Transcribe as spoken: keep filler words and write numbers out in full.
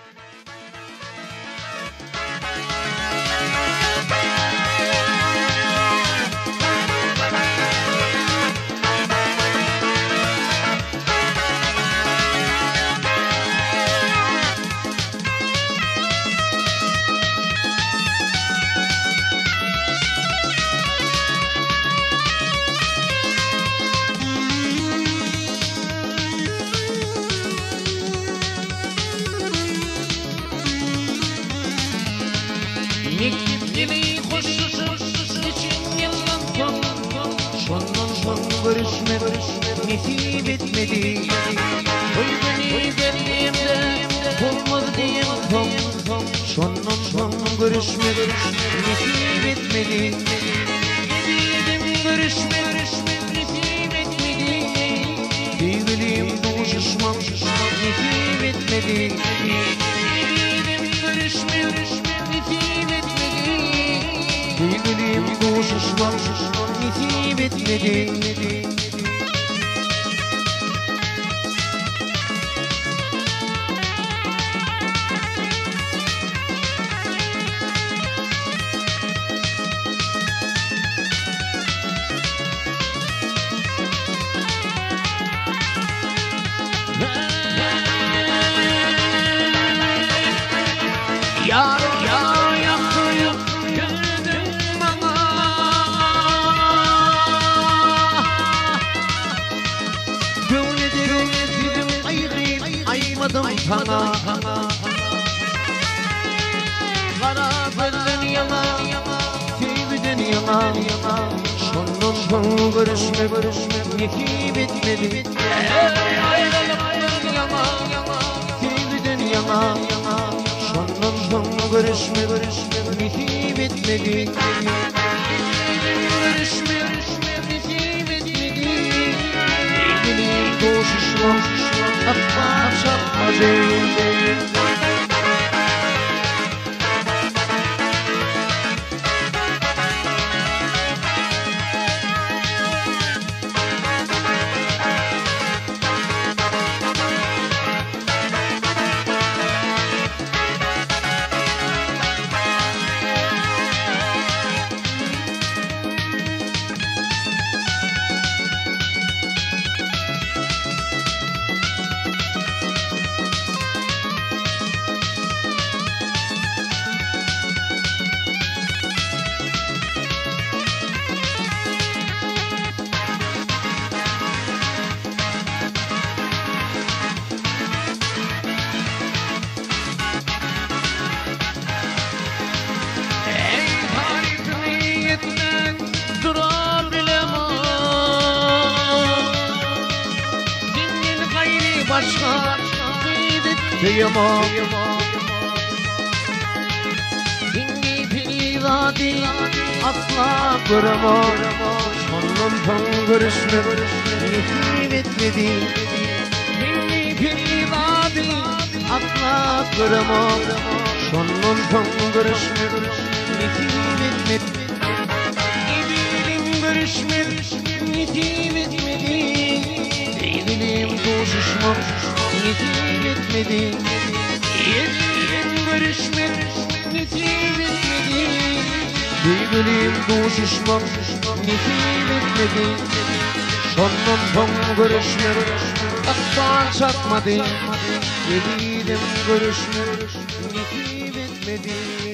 Mektepli koşuşup için yıldan son şondan son görüşmek nasip etmedi. Oy beni derliyemde olmadı diyem son şondan son görüşmek nasip etmedi. Yedim görüşmek nasip etmedi. Sevgilim buluşmam nasip etmedi. Yedim görüşmek nasip etmedi. Sevgilim buluşmam nasip etmedi. Yar yar yaptım gördüm bana. Gönledim dedim ayırayım aymadım sana. Kara gözden yana sevgiden yana şondan son görüşme nasip etmedi. Ayrılıktan yana sevgiden yana şondan son görüşme nasip etmedi. Görüşme nasip etmedi. Sevgilim koşuşmam atma çatmadı. Başka kıydık diyemem. Dingi piradi asla kıramam. Şondan son görüşme nasip etmedi. Dingi piradi asla kıramam. Şondan son görüşme nasip etmedi. Gidelim görüşme nasip etmedi. Sevgilim koşuşmam nasip etmedi. Yedim görüşmek nasip etmedi. Sevgilim koşuşmam nasip etmedi. Şondan son görüşmek asla çatmadı. Yedim görüşmek nasip etmedi.